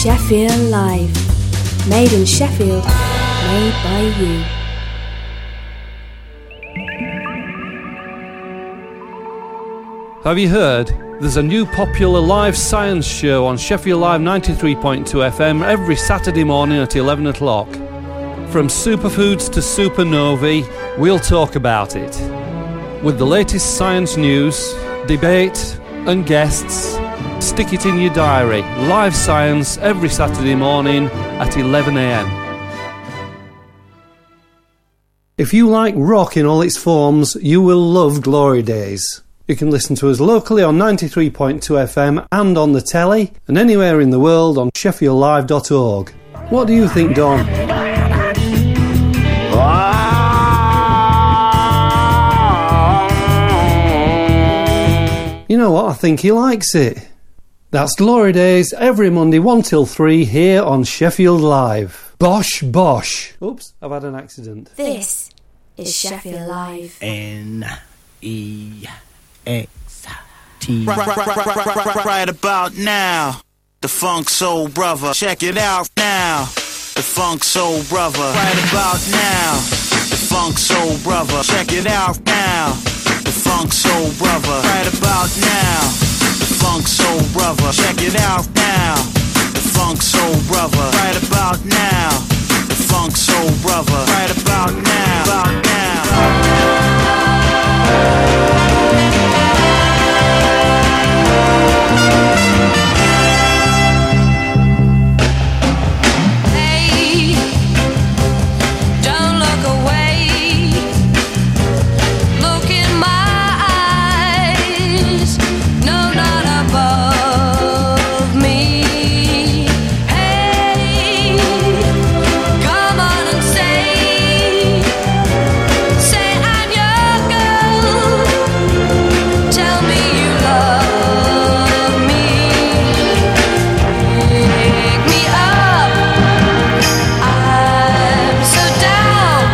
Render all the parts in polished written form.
Sheffield Live. Made in Sheffield, made by you. Have you heard? There's a new popular live science show on Sheffield Live 93.2 FM every Saturday morning at 11 o'clock. From superfoods to supernovae, we'll talk about it. With the latest science news, debate and guests, stick it in your diary. Live science every Saturday morning at 11 a.m. If you like rock in all its forms, you will love Glory Days. You can listen to us locally on 93.2 FM and on the telly, and anywhere in the world on sheffieldlive.org. What do you think, Don? You know what? I think he likes it. That's Glory Days every Monday 1 till 3 here on Sheffield Live. Bosh, bosh. Oops, I've had an accident. This is Sheffield Live. N-E-X-T. Right about now, the Funk Soul Brother. Check it out now, the Funk Soul Brother. Right about now, the Funk Soul Brother. Check it out now, the Funk Soul Brother. Right about now, the Funk Soul Brother. Check it out now, the Funk Soul Brother. Right about now, the Funk Soul Brother. Right about now, about now. Hey, don't look away. Look in my eyes. No, not above me. Hey, come on and say I'm your girl. Tell me you love me. Pick me up. I'm so down.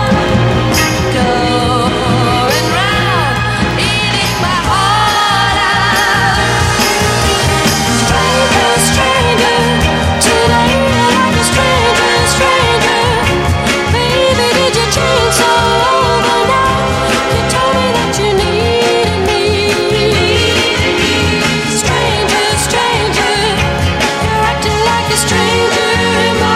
Going round, eating my heart out. Stranger, stranger, today you're like a stranger, stranger. Baby, did you change so over now? You told me that you needed me. Stranger, stranger, you're acting like a stranger in my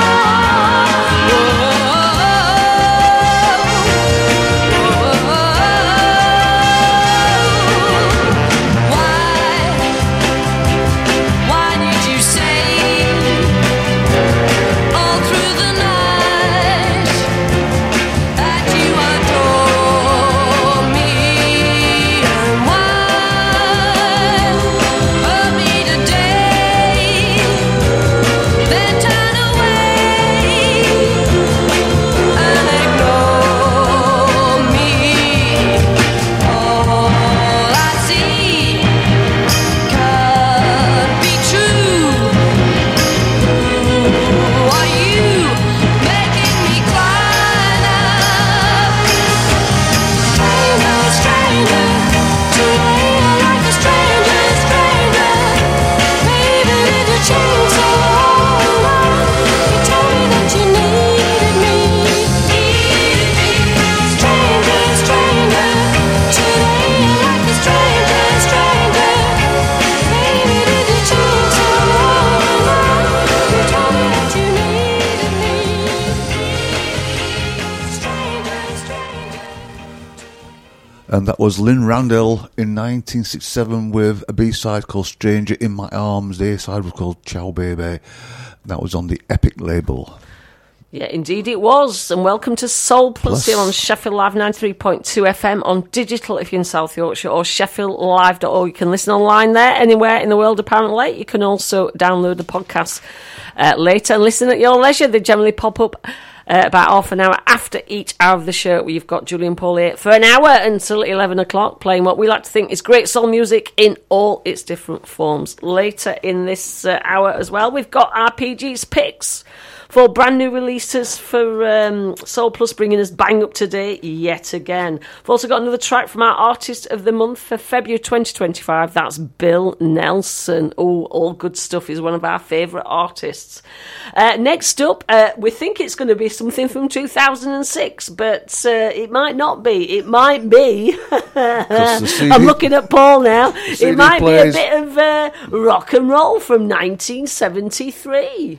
Why did you say all through the night that you adore me? And why hurt me today, then turn away and ignore me? All I see could be true. Are you making me cry now? Stranger, stranger, today you're like a stranger, stranger. Baby, did you change so long? You told me that you needed me. Stranger, stranger, today you're like a stranger, stranger. Baby, did you change so long? You told me that you needed me. Stranger, stranger. And that was Lynn Randall in 1967 with a B-side called Stranger in My Arms. The A-side was called Ciao Baby. That was on the Epic label. Yeah, indeed it was. And welcome to Soul Plus here on Sheffield Live 93.2 FM on digital if you're in South Yorkshire, or sheffieldlive.org. You can listen online there, anywhere in the world apparently. You can also download the podcast later and listen at your leisure. They generally pop up about half an hour after each hour of the show. We've got Julian Paul here for an hour until 11 o'clock, playing what we like to think is great soul music in all its different forms. Later in this hour as well, we've got RPG's picks. 4 brand new releases for Soul Plus, bringing us bang up to date yet again. We've also got another track from our Artist of the Month for February 2025. That's Bill Nelson. Oh, all good stuff. He's one of our favourite artists. Next up, we think it's going to be something from 2006, but it might not be. It might be. I'm looking at Paul now. It might be a bit of rock and roll from 1973.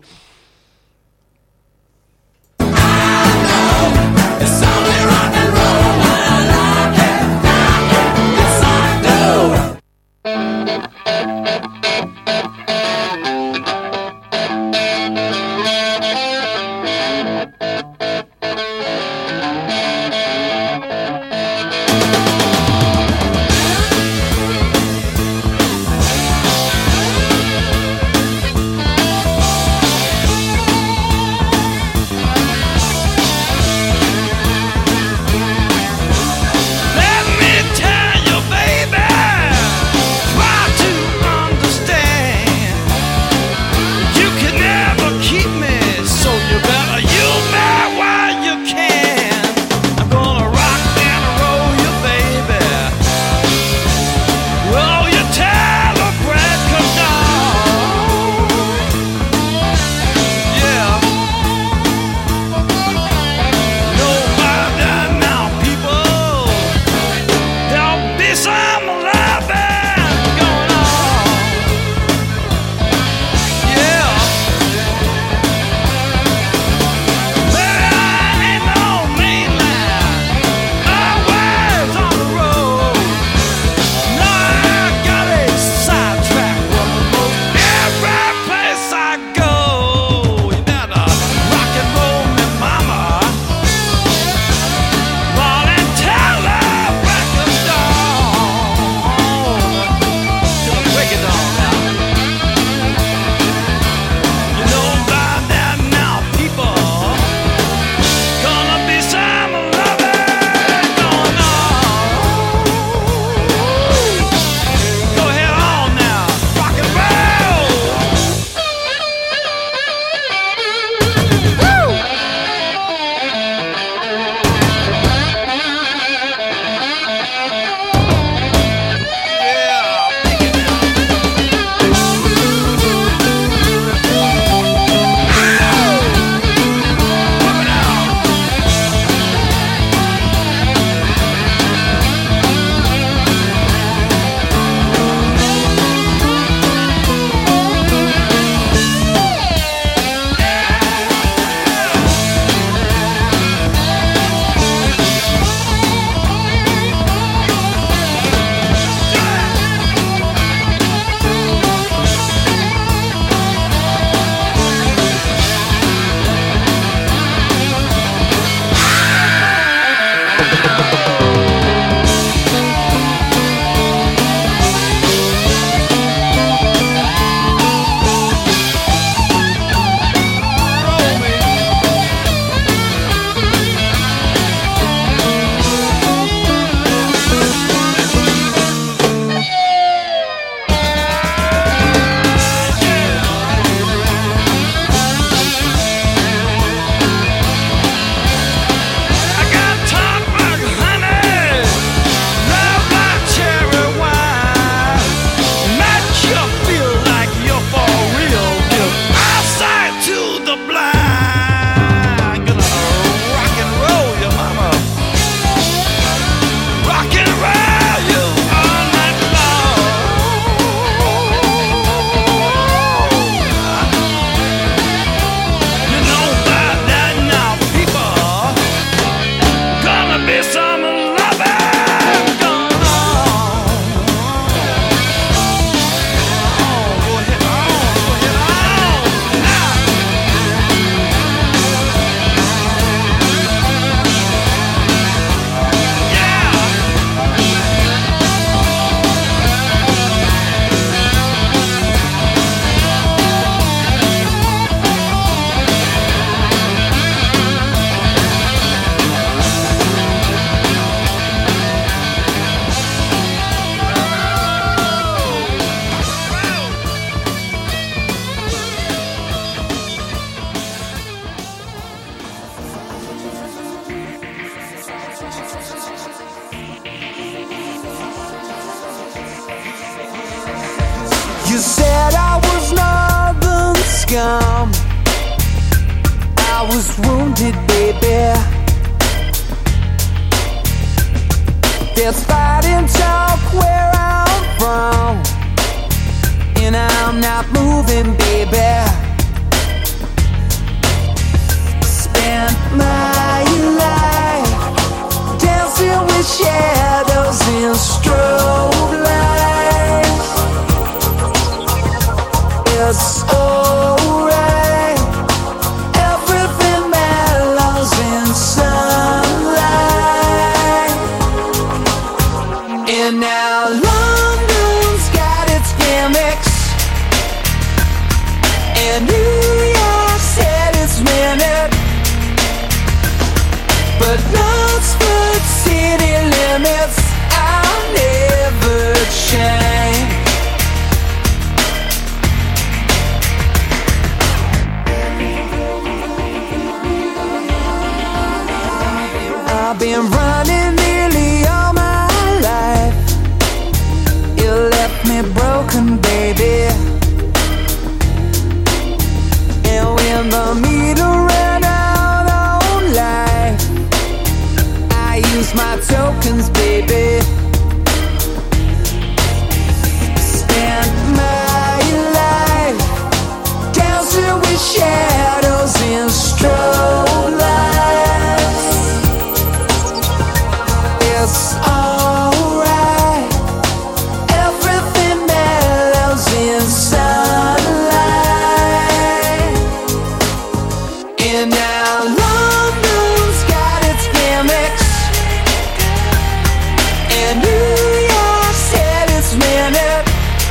from. I was wounded, baby. There's fighting talk where I'm from, and I'm not moving, baby. Spent my life dancing with shadows in strobe lights. It's alright, everything mellows in sunlight. And now London's got its gimmicks, and New York said its minute, but Knoxford city limits I'll never change. I've been running nearly all my life. You left me broken, baby. And when the meter ran out on life, I used my tokens, baby. Spent my life dancing with shadows in strobe lights. It's alright, everything mellows in sunlight. And now London's got its gimmicks, and New York said its minute,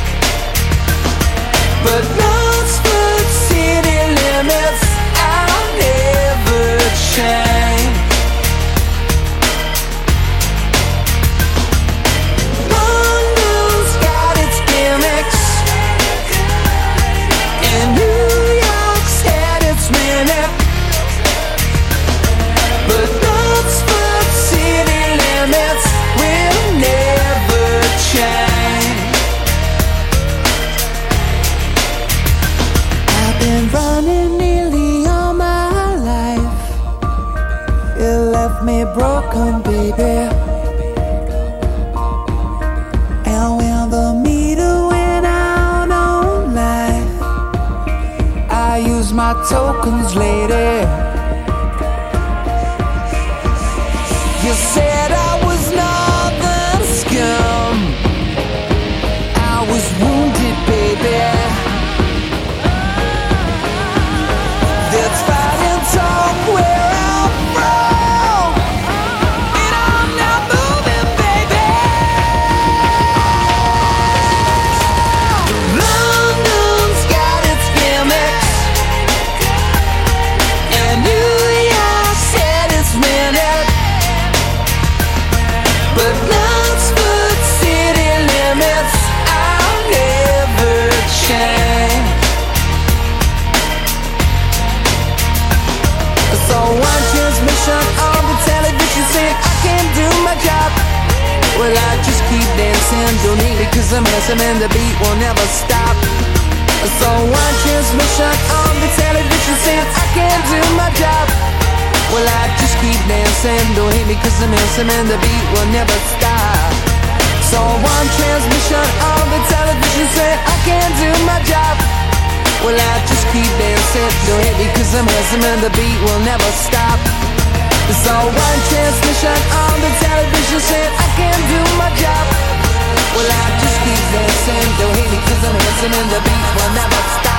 but Knoxford city limits I'll never change. London's got its gimmicks, and New York's had its minute, but Knoxford city limits will never change. I've been running nearly all my life. You left me broken, baby. And when the meter went out on life, I used my tokens, lady. You said I was northern scum. I was wounded, baby. That's fighting talk where I'm from, and I'm not moving, baby. London's got its gimmicks, and New York said its minute, but Knoxford city limits I'll never change. So one transmission on the television saying I can't do my job. Well, I just keep dancing, don't need it 'cause I'm messing and the beat will never stop. So one transmission on the television saying I can't do my job. Well, I just keep dancing, don't hate me 'cause I'm messing and the beat will never stop. So one transmission on the television saying I can't do my job. Well, I just keep dancing, don't hit me 'cause I'm handsome and the beat will never stop. So one transmission on the television said I can't do my job. Well, I just keep dancing, don't hit me 'cause I'm handsome and the beat will never stop.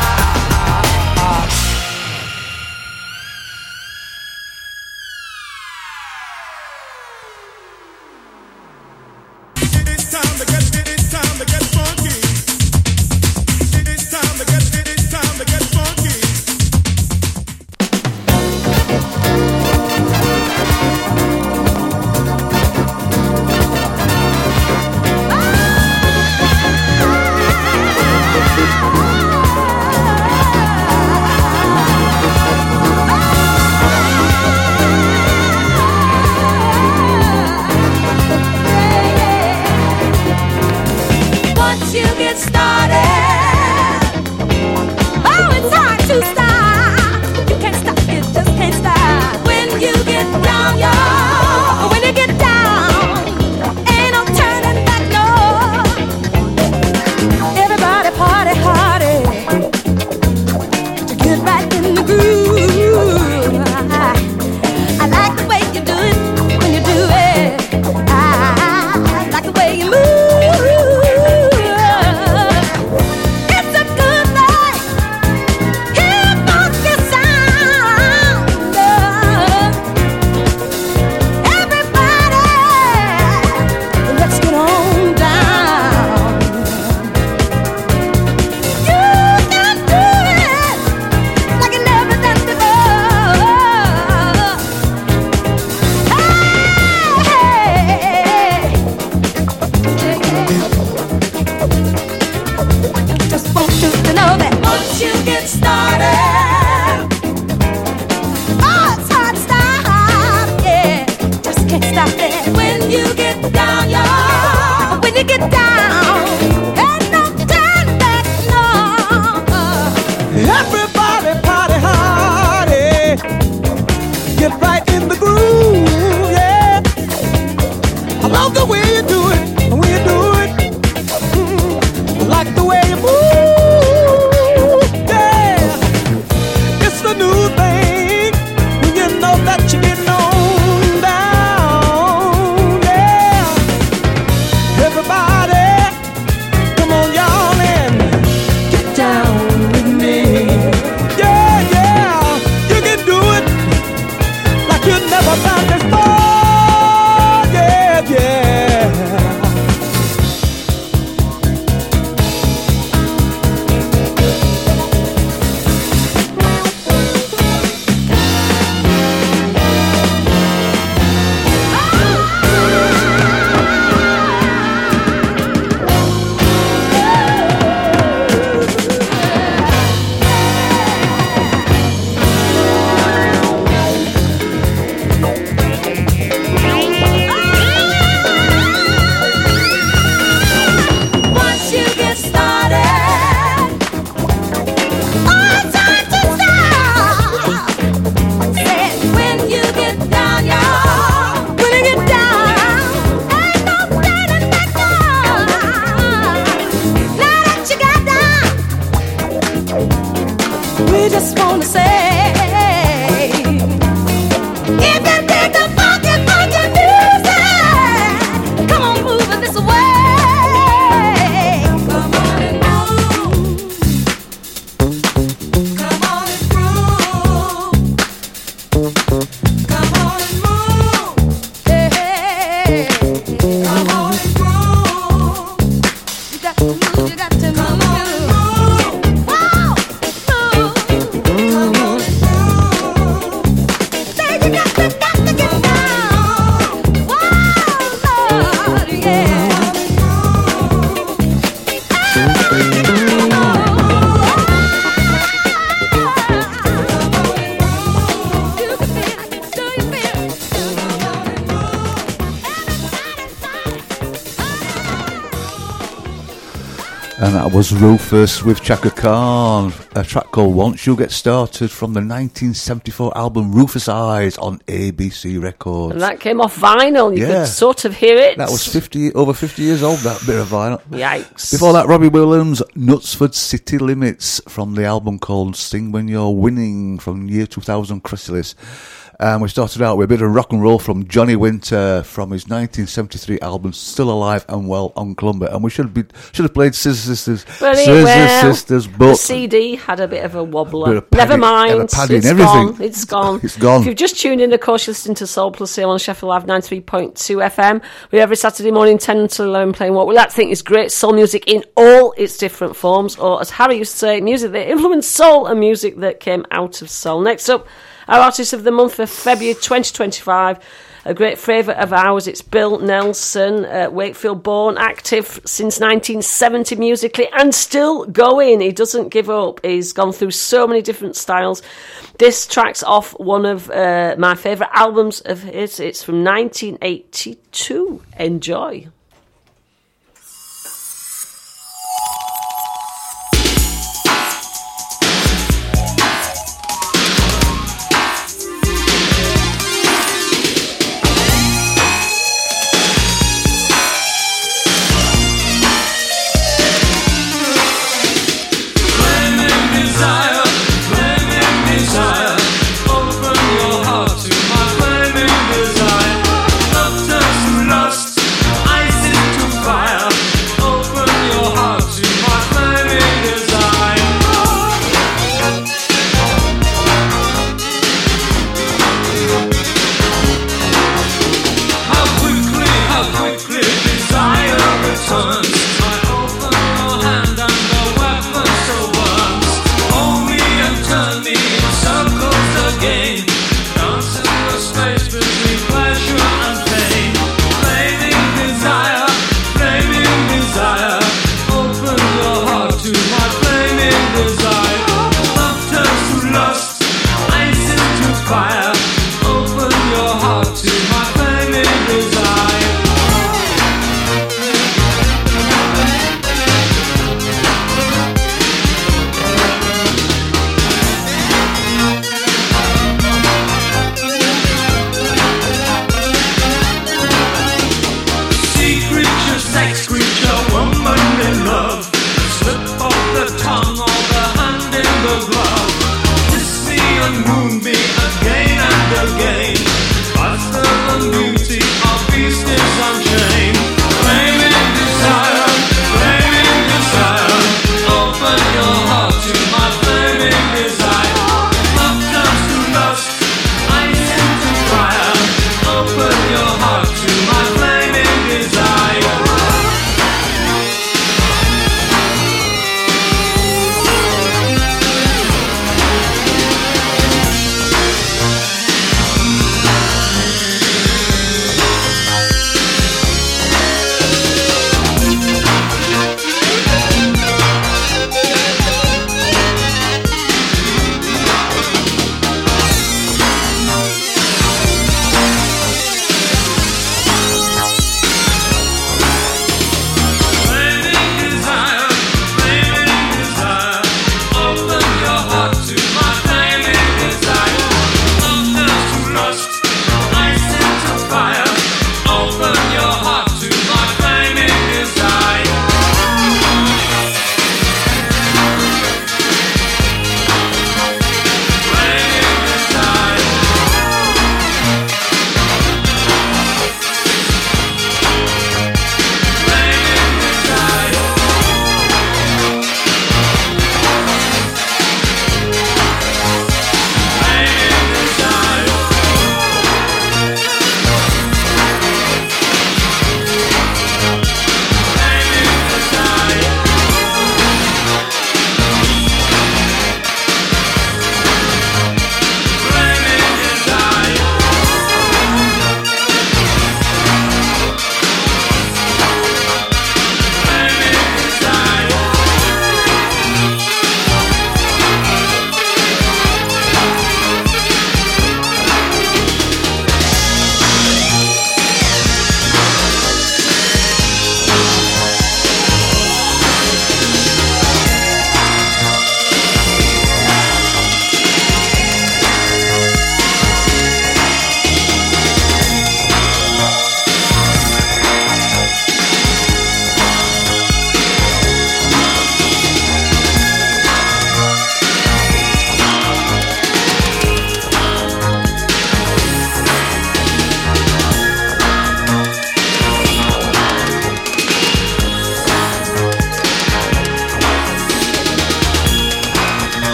just wanna say, if you dig the funky, funky music, come on, move it this way. Come on and move. Come on and groove. Come on and move. Hey, come on and groove. You got to move, you got to move. Come on and move. Wow, move. Come on and move. Say you got to get down. Wow, Lord, yeah. And that was Rufus with Chaka Khan, a track called Once You'll Get Started from the 1974 album Rufus Eyes on ABC Records. And that came off vinyl. You Yeah. could sort of hear it. That was over 50 years old, that bit of vinyl. Yikes. Before that, Robbie Williams, Knutsford City Limits from the album called Sing When You're Winning from year 2000 Chrysalis. And we started out with a bit of rock and roll from Johnny Winter from his 1973 album Still Alive and Well on Columbia. And we should have played Scissor Sisters. But Sisters, but the CD had a bit of a wobbler. Bit of padding, Never mind. had a padding, It's everything. gone. It's gone. It's gone. If you've just tuned in, of course, you're listening to Soul Plus Hill on Sheffield Live 93.2 FM. We're every Saturday morning, 10 until 11, playing what we like to think is great soul music in all its different forms, or as Harry used to say, music that influenced soul and music that came out of soul. Next up, our artist of the month for February 2025, a great favourite of ours, it's Bill Nelson, Wakefield born, active since 1970 musically and still going. He doesn't give up. He's gone through so many different styles. This track's off one of my favourite albums of his. It's from 1982. Enjoy.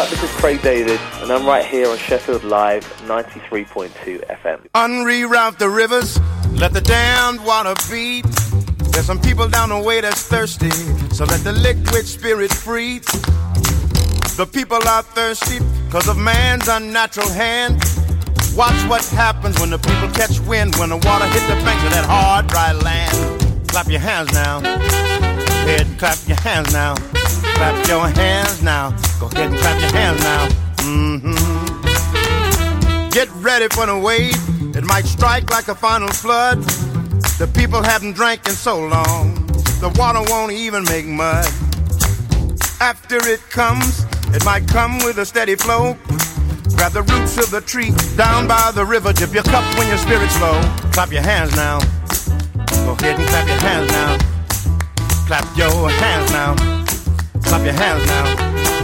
up? This is Craig David, and I'm right here on Sheffield Live 93.2 FM. Unreroute the rivers, let the damned water beat. There's some people down the way that's thirsty, so let the liquid spirit free. The people are thirsty because of man's unnatural hand. Watch what happens when the people catch wind, when the water hits the banks of that hard, dry land. Clap your hands now. Go ahead and clap your hands now. Clap your hands now. Go ahead and clap your hands now. Get ready for the wave. It might strike like a final flood. The people haven't drank in so long, the water won't even make mud. After it comes, it might come with a steady flow. Grab the roots of the tree down by the river. Dip your cup when your spirit's low. Clap your hands now. Go ahead and clap your hands now. Clap your hands now. Clap your hands now.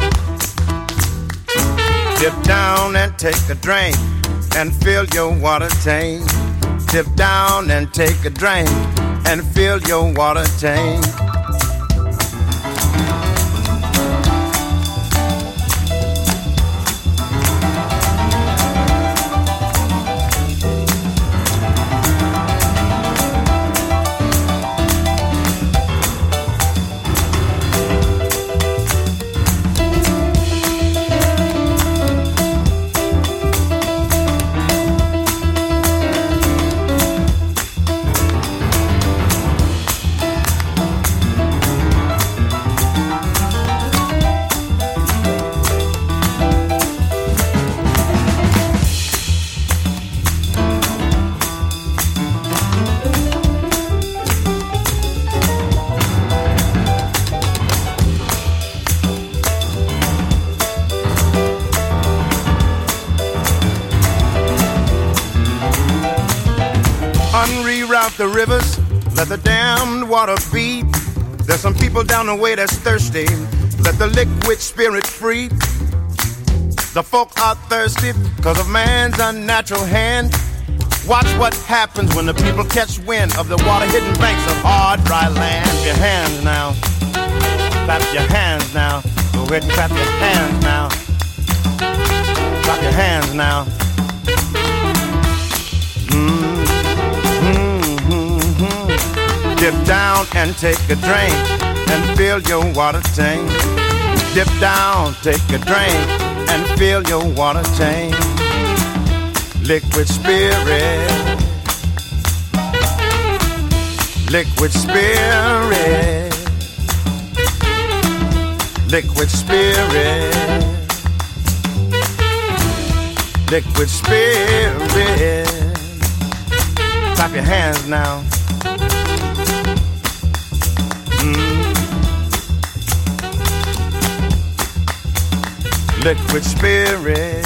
Dip down and take a drink and fill your water tank. Dip down and take a drink and fill your water tank. Unreroute the rivers, let the damned water beat. There's some people down the way that's thirsty, let the liquid spirit free. The folk are thirsty because of man's unnatural hand. Watch what happens when the people catch wind of the water-hidden banks of hard, dry land. Clap your hands now. Clap your hands now. Go ahead and clap your hands now. Clap your hands now. Dip down and take a drink and fill your water tank. Dip down, take a drink and fill your water tank. Liquid spirit, liquid spirit, liquid spirit, liquid spirit. Clap your hands now. Liquid spirit.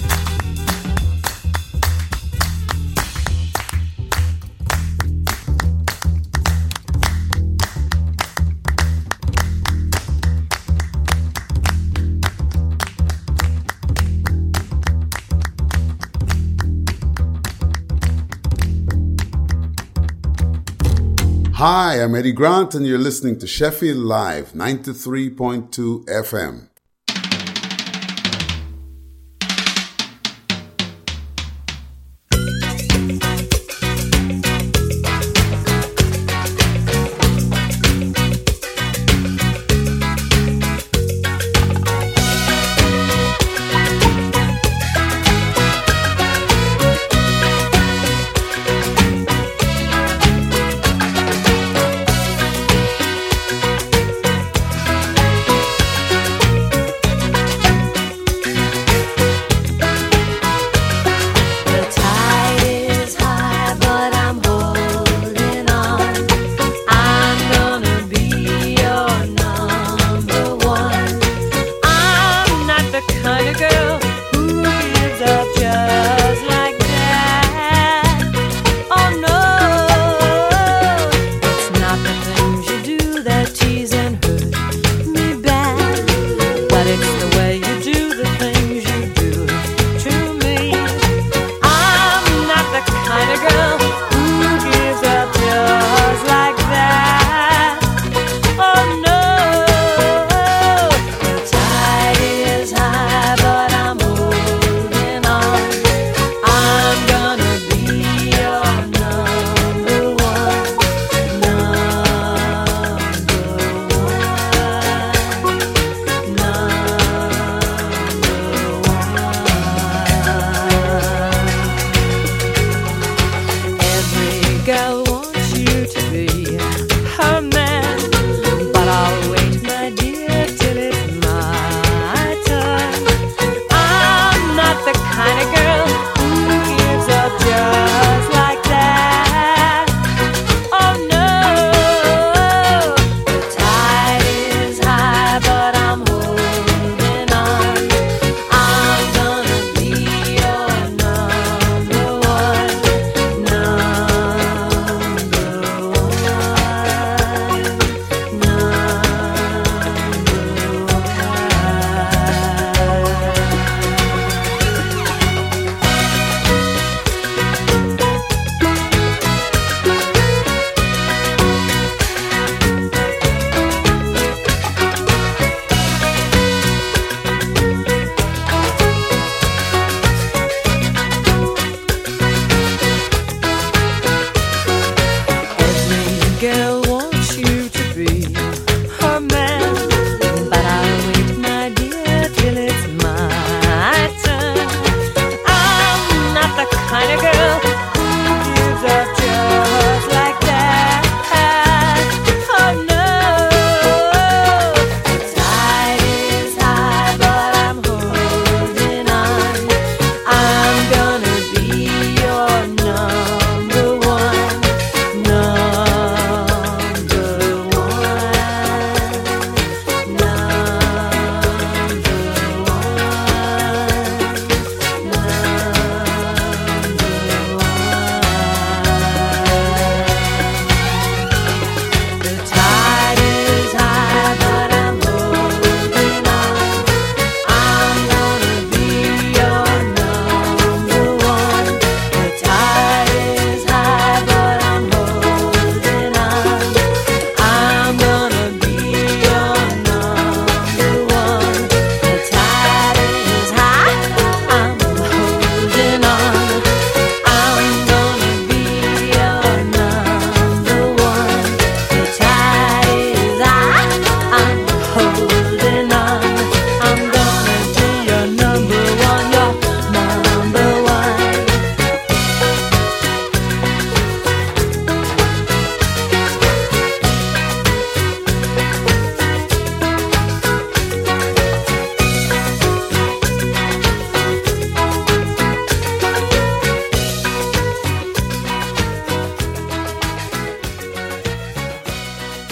Hi, I'm Eddie Grant, and you're listening to Sheffield Live 93.2 FM.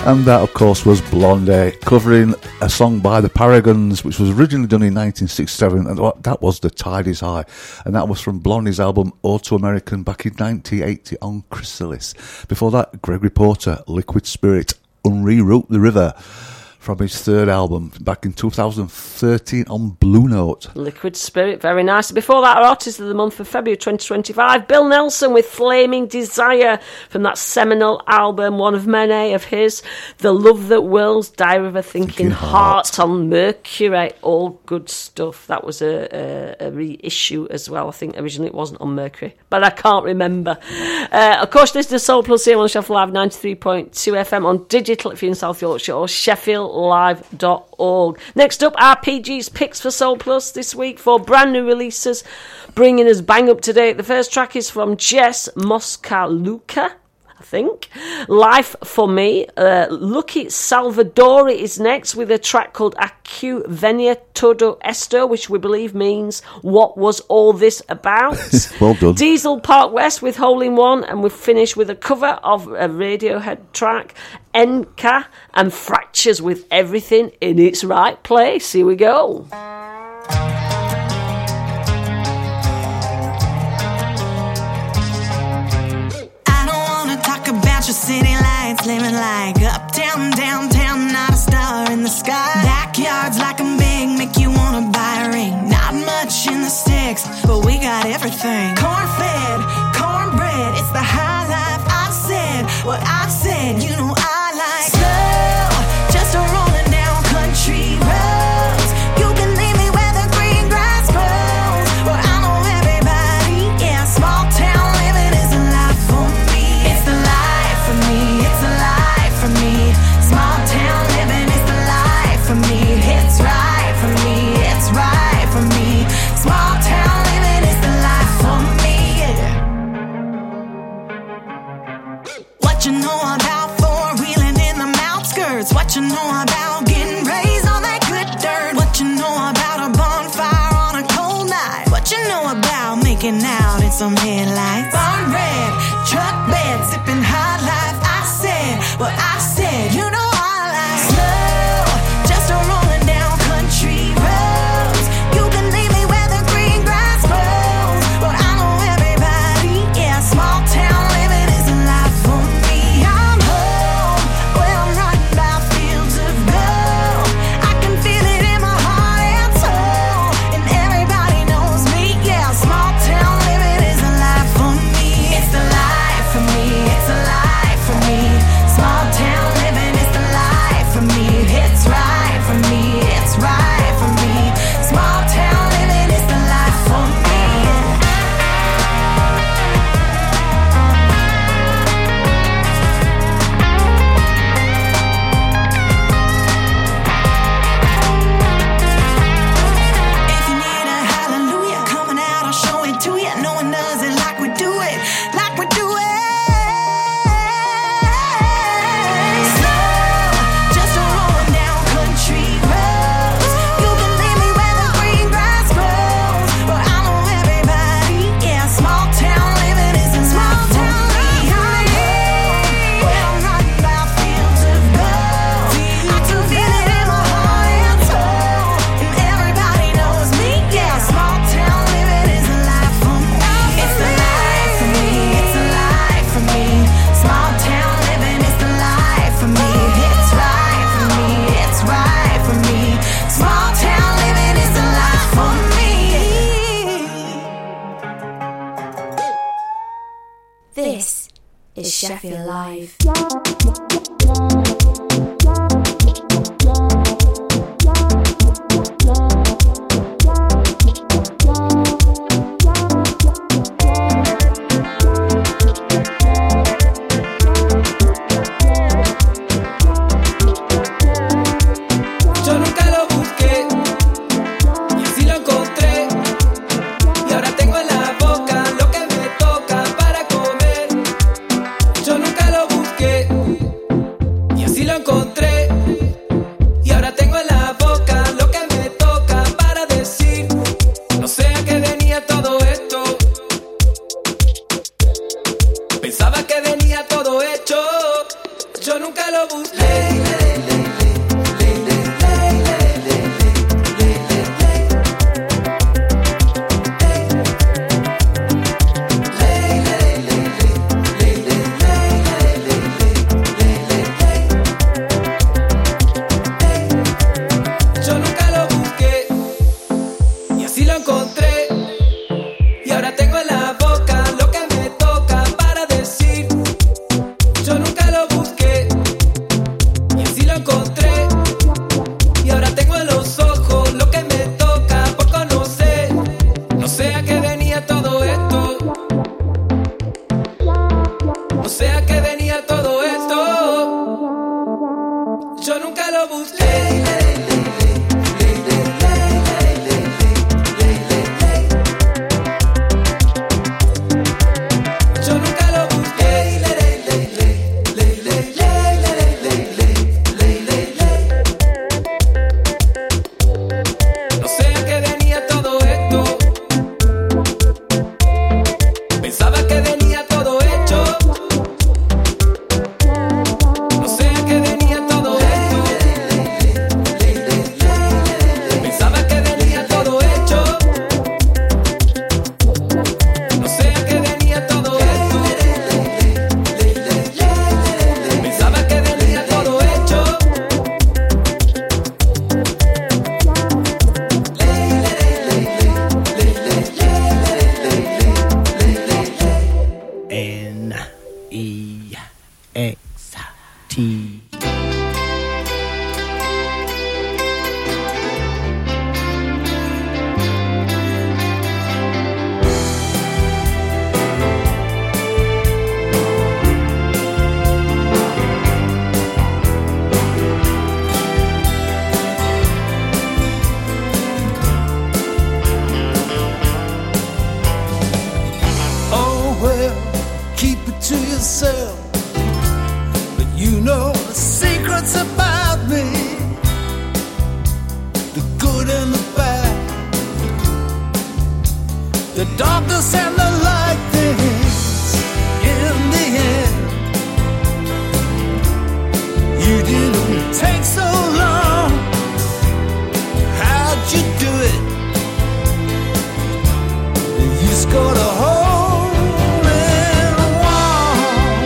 And that, of course, was Blondie, covering a song by the Paragons, which was originally done in 1967, and that was The Tide Is High. And that was from Blondie's album Ode to American back in 1980 on Chrysalis. Before that, Gregory Porter, Liquid Spirit, Unreroute the River, from his third album back in 2013 on Blue Note. Liquid Spirit, very nice. Before that, our Artist of the Month for February 2025, Bill Nelson with Flaming Desire from that seminal album, one of many of his, The Love That Wills, Diary of a Thinking Heart on Mercury. All good stuff. That was a reissue as well. I think originally it wasn't on Mercury, but I can't remember. Of course, this is the Soul Plus here on Sheffield Live 93.2 FM on digital if you're in South Yorkshire, or sheffieldlive.org. Next up, RPG's picks for Soul Plus this week for brand new releases, bringing us bang up to date. The first track is from Jess Moskaluka, I think. Life for Me. Lucky Salvadori is next with a track called Acu Venia Todo Esto, which we believe means what was all this about. Well done. Diesel Park West with Hole in One, and we finish with a cover of a Radiohead track, Enka, and Fractures with Everything in Its Right Place. Here we go. Your city lights living like uptown, downtown, not a star in the sky. Backyards like I'm big, make you wanna buy a ring. Not much in the sticks, but we got everything. Corn-fed, cornbread, it's the high life. I've said what I've said, you know I like slow, just a rolling down country roads. You can leave me where the green grass grows, where I know everybody. Yeah, small town living is a life for me. It's the life for me, it's a life for me. Small town living is the life for me. It's right for me, it's right for me. Small town living is the life for me, yeah. What you know about four-wheeling in the outskirts? What you know about getting raised on that good dirt? What you know about a bonfire on a cold night? What you know about making out in some headlights? Barn red, truck bed, sipping hot life. I said what I said, you know I like slow, just a rolling down country roads. You can leave me where the green grass grows, but I know everybody. Yeah, small town living is a life for me. I'm home, where I'm riding by fields of gold. I can feel it in my heart and soul, and everybody knows me. Yeah, small town living is a life for me. It's the life for me, it's a life for me. Small town living is the life for me. It's right for me, it's right for me. Small town living is the life for me. If you need a hallelujah coming out, I'll show it to you. No one does it like we do it, like we do it. Slow, just a rolling down country roads. You can leave me where the green grass grows, but I know everybody. Yeah, small town living is a small town living. Where I'm riding by fields of gold. I can feel it in my heart and soul, and everybody knows me. Yeah, small town living is a life for me. It's the life for me, it's a life for me. Small town living is the life for me. It's right for me, it's right for me. Small town living is the life for me. This is Sheffield Live. Yo nunca lo busqué y así lo encontré. Y ahora tengo en la boca lo que me toca para comer. Yo nunca lo busqué y así lo encontré. the darkness and the light things in the end. You didn't take so long. How'd you do it? You scored a hole in one.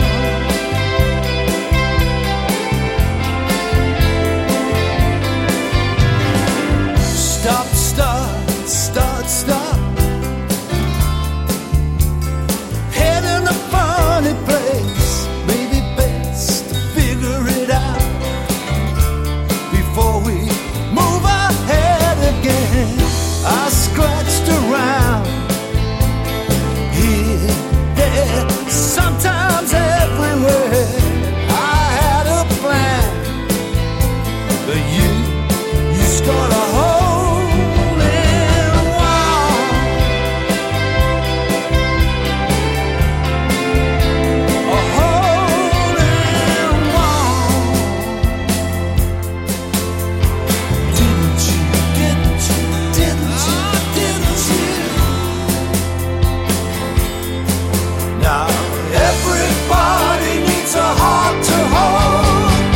Stop, start, start, stop. Head in a funny place. Maybe best to figure it out before we move ahead again. I scratched around here, there, sometimes everywhere. I had a plan, but you scored a hole in one. A hole in one. Didn't you, didn't you, didn't you, didn't you? Now everybody needs a heart to hold.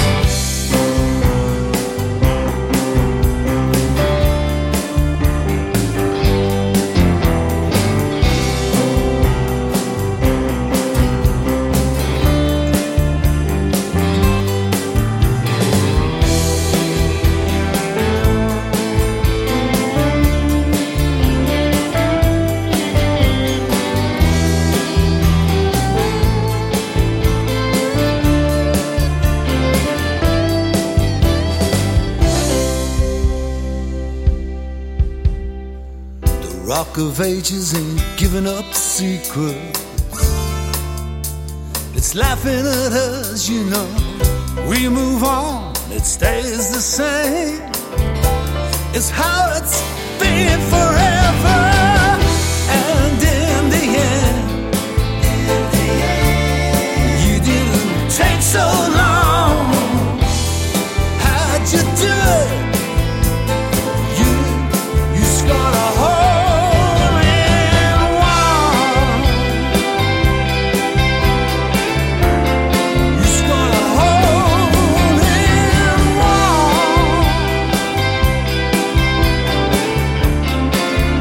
The Rock of Ages ain't giving up secrets. It's laughing at us, you know. We move on, it stays the same. It's how it's been forever. And in the end, you didn't take so long. How'd you do it? You scored a hole in one. You scored a hole in one.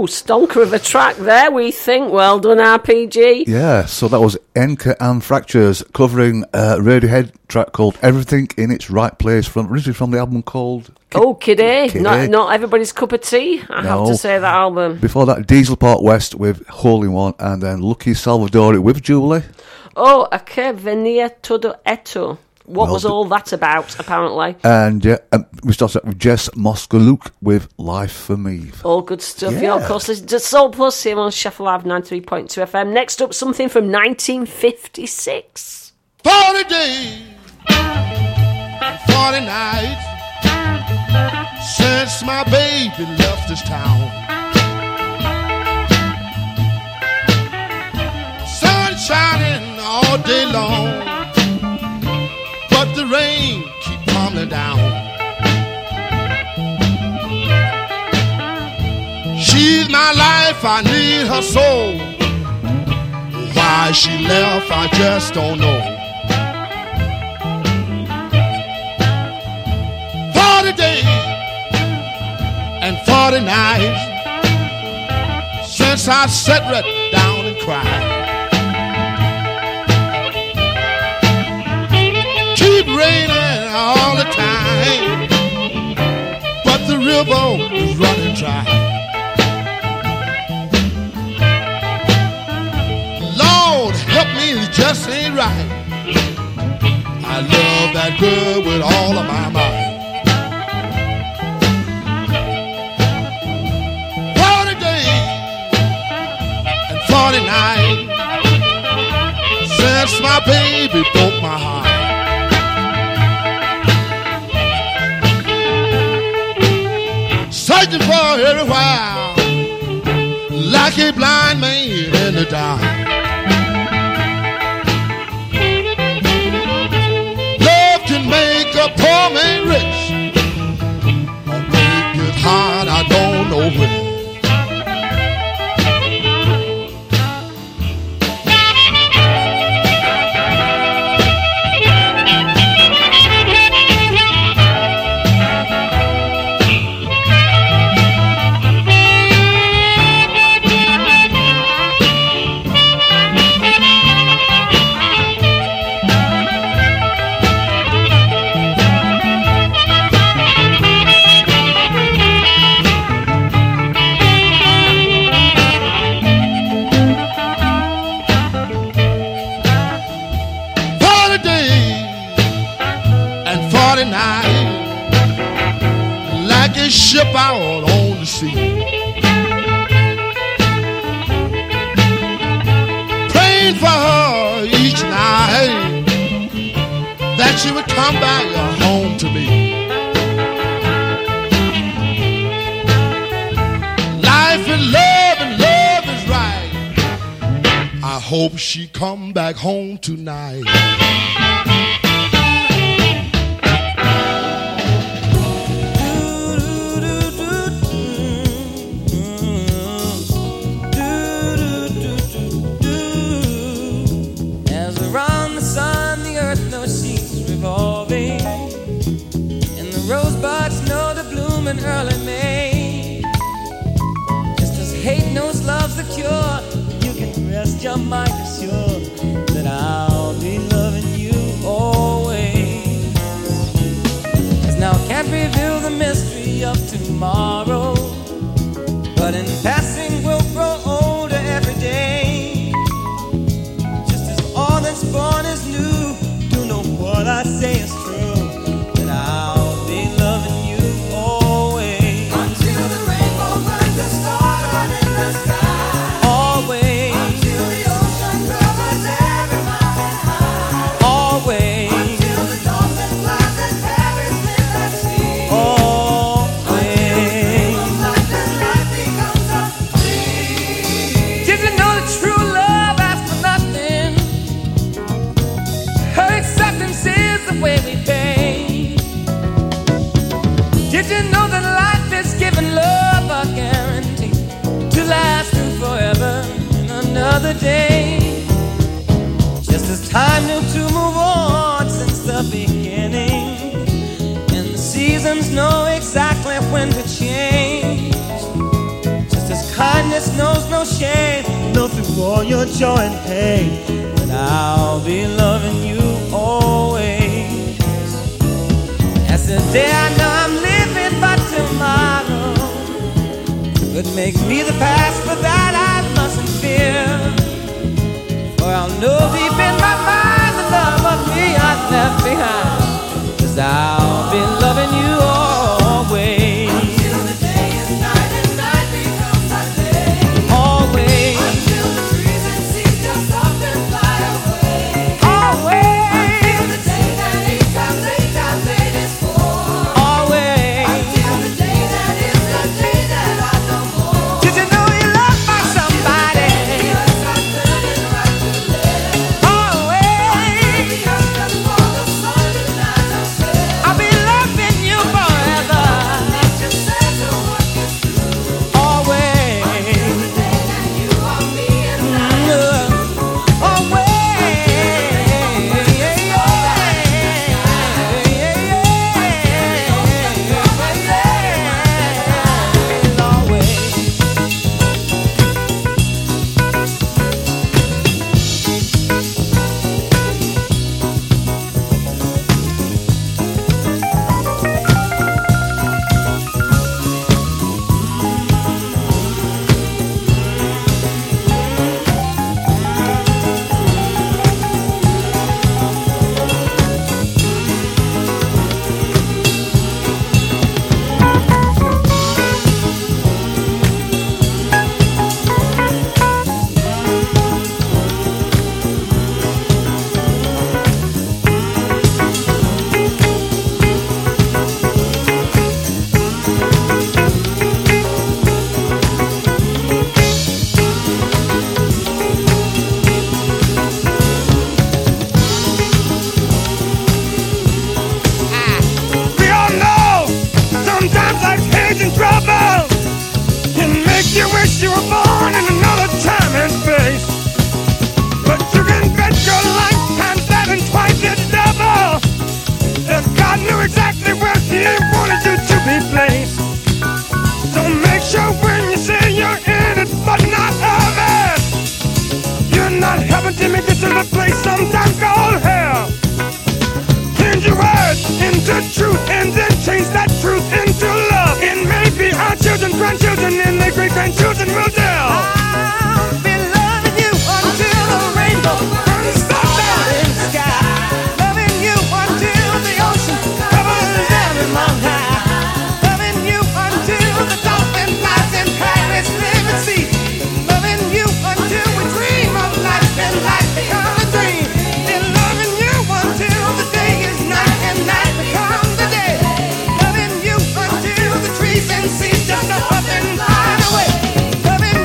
Ooh, stonker of a track there, we think. Well done, RPG. Yeah, so that was Enka and Fractures covering a Radiohead track called Everything in Its Right Place, originally from the album called... Kid A. Kid Not, A. not everybody's cup of tea, I have No. to say, that album. Before that, Diesel Port West with Hole in One, and then Lucky Salvadori with Julie. Oh, a que venia todo esto. What Well was d- all that about, apparently? And we started out with Jess Moskaluk with Life for Me. All good stuff. Yeah. Yeah, of course, listen to Soul Plus here on Sheffield Live 93.2 FM. Next up, something from 1956. 40 days and 40 nights since my baby left this town. Sun shining all day long, but the rain keep tumbling down. She's my life, I need her soul. Why she left, I just don't know. 40 days and 40 nights since I sat right down and cried. Keep raining all the time, but the river is running dry. Lord, help me, it just ain't right. I love that girl with all of my might. 40 days and 40 nights since my baby broke my heart. Searching for her everywhere, like a blind man in the dark. Love can make a poor man rich, or make it hard, I don't know which. Like a ship out on the sea, praying for her each night that she would come back home to me. Life and love is right. I hope she come back home tonight. Early May, just as hate knows love's the cure, you can rest your mind assured that I'll be loving you always. 'Cause now I can't reveal the mystery of tomorrow, but in passing we'll grow older every day. Just as all that's born is new, do know what I say is true, that I'll be loving you. Did you know that life is giving love a guarantee to last through forever in another day? Just as time knew to move on since the beginning, and the seasons know exactly when to change. Just as kind Happiness knows no shame, nothing for your joy and pain. But I'll be loving you always. As the day I know I'm living, but tomorrow could make me the past, but that I mustn't fear. For I'll know deep in my mind the love of me I've left behind. 'Cause I'll be loving you always. Until the day is night and night becomes a day. Always. Until the trees and seas just stop and fly away. Always. Until the day that eight times eight is four. Always. Until the day that is the day that I know more. Did you know you love by somebody? Always. I'll be loving you forever. Always. We all know sometimes life's pains and trouble can make you wish you were born in another time and space. But you can bet your lifetime that and twice its double. That God knew exactly where He wanted you to be placed. So make sure when you say you're in it but not of it, you're not helping to make it to the place sometimes called hell. Change your words into truth and then change that truth into love. And maybe our children, grandchildren, and their great-grandchildren will tell. I'll be loving you until the rainbow burns the mountain sky. Loving you until the ocean covers every mountain high. Loving you until the dolphin flies in Paris, live and see. Loving you until we dream of life and life becomes a dream. And loving you until the day is night and night becomes the day. Loving you until the trees and seas just up and fly away. Loving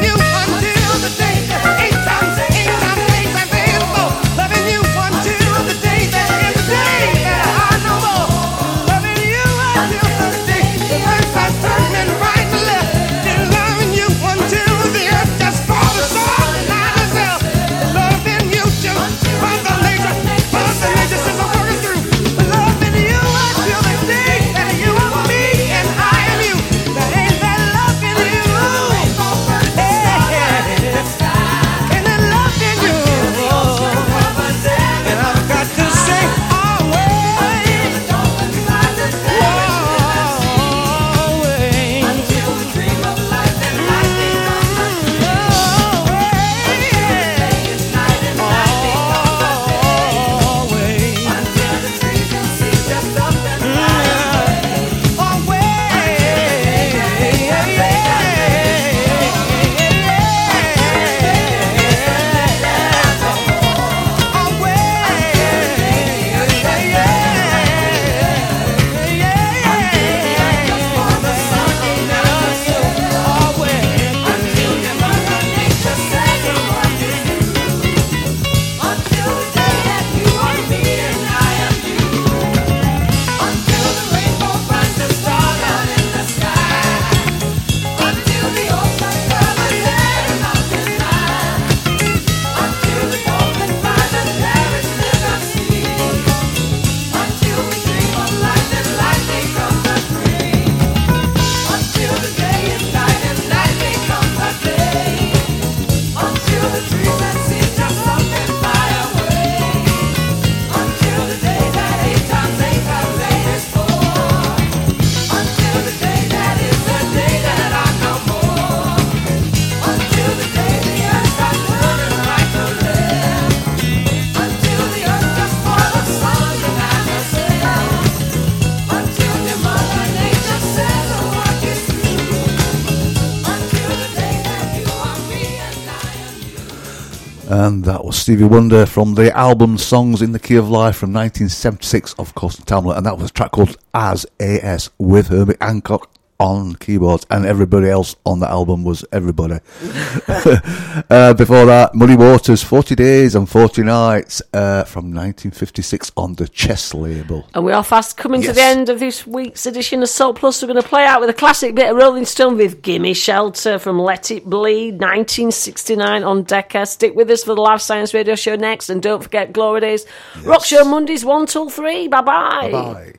And that was Stevie Wonder from the album Songs in the Key of Life from 1976, of course, in Tamla. And that was a track called As A.S. with Herbie Hancock on keyboards, and everybody else on the album was everybody. Before that, Muddy Waters, 40 Days and 40 Nights from 1956 on the Chess label. And we are fast coming to the end of this week's edition of Soul Plus. We're going to play out with a classic bit of Rolling Stone with Gimme Shelter from Let It Bleed, 1969 on Decca. Stick with us for the Live Science Radio Show next, and don't forget Glory Days. Rock Show Mondays 1 till 3. Bye-bye. Bye-bye.